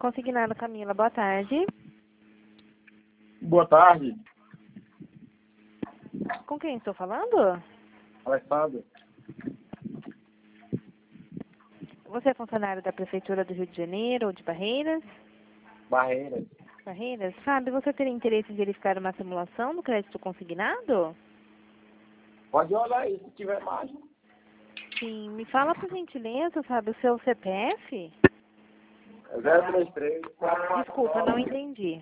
Consignado Camila, boa tarde. Boa tarde, Com quem estou falando? Alessandro. Você é funcionário da Prefeitura do Rio de Janeiro ou de Barreiras? Barreiras. Barreiras? Sabe, você teria interesse em verificar uma simulação do crédito consignado? Pode olhar aí, se tiver mais. Sim, me fala por gentileza, sabe, o seu CPF? É 033 Desculpa, não entendi.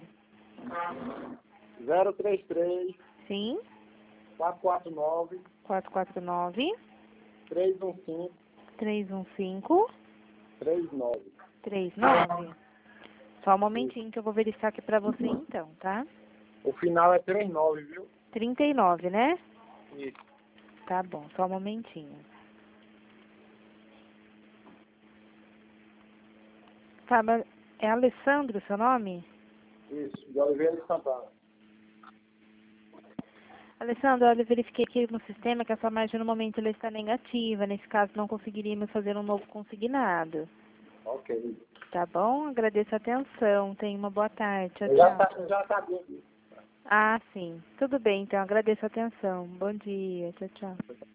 033 Sim, 449 449 315 315 39. 39. Só um momentinho que eu vou verificar aqui pra você então, tá? O final é 39, viu? 39, né? Isso. Tá bom, só um momentinho. Tá, mas é Alessandro o seu nome? Isso, de Oliveira de Santana. Alessandro, olha, eu verifiquei aqui no sistema que a sua margem no momento ela está negativa. Nesse caso, não conseguiríamos fazer um novo consignado. Ok. Tá bom? Agradeço a atenção. Tenha uma boa tarde. Tchau, Eu já, tchau. eu já sabia disso. Ah, sim. Tudo bem, então. Agradeço a atenção. Bom dia. Tchau, tchau.